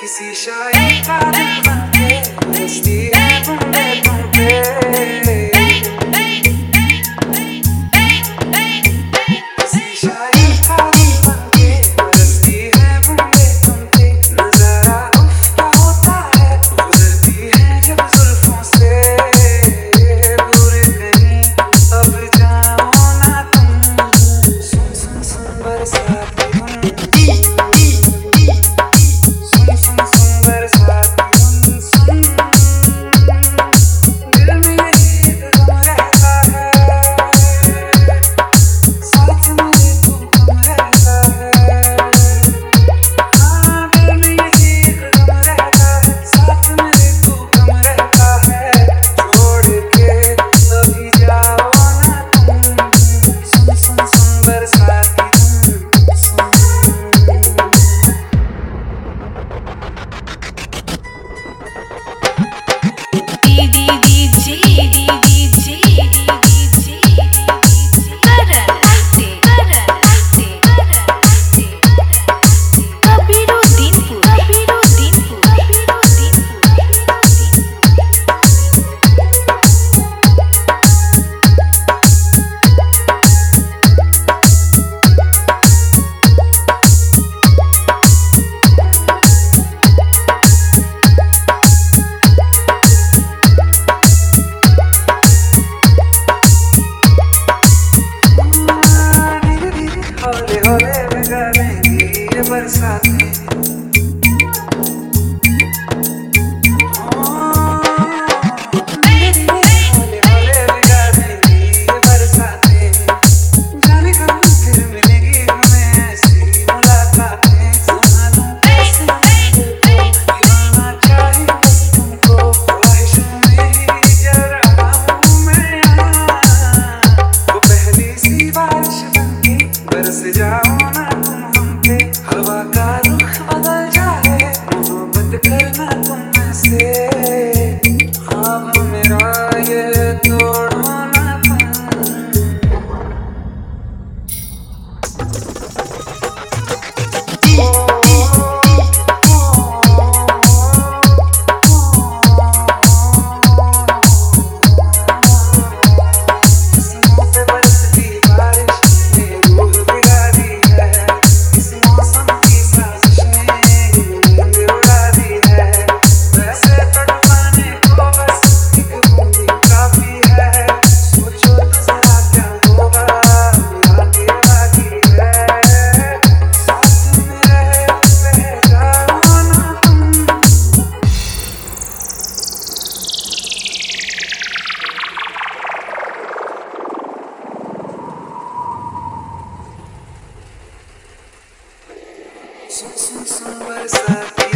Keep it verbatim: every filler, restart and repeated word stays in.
किसी शायर का दिल बनके बरसती है बूंदें तुम पे। किसी शायर का दिल बनके बरसती है बूंदें तुम पे। नजारा उफ क्या होता है, गुजरती है जब जुल्फों से दूर कहीं अब जाओ ना तुम। सुन सुन सुन बरसाती हौले हौले भिगा देंगी ये बरसातें। हौले हौले भिगा देंगी ये बरसातें। जाने कब फिर मिलेगी हमें ऐसी मुलाकातें। संभालूं कैसे दीवाना चाहिए बस तुमको, ख्वाहिशों में ही जल रहा हूँ मैं यहाँ। वो पहली सी बारिश बनके बरस जाओ ना तुम हम पे। हवा का रुख बदल जाए, मोहब्बत करना तुम ऐसे। ख्वाब मेरा ये तोड़ो ना तुम। किस्मों पे बरसती बारिश ने रूह बिगाड़ी है। इस मौसम की साजिश ने नींद उड़ा दी है। वैसे तड़पाने को बस एक बूंदी काफी है। सोचो तो जरा क्या होगा, आगे बाकी है। साथ में रहे बह जाओ ना तुम। सुन सुन सुन बरसाती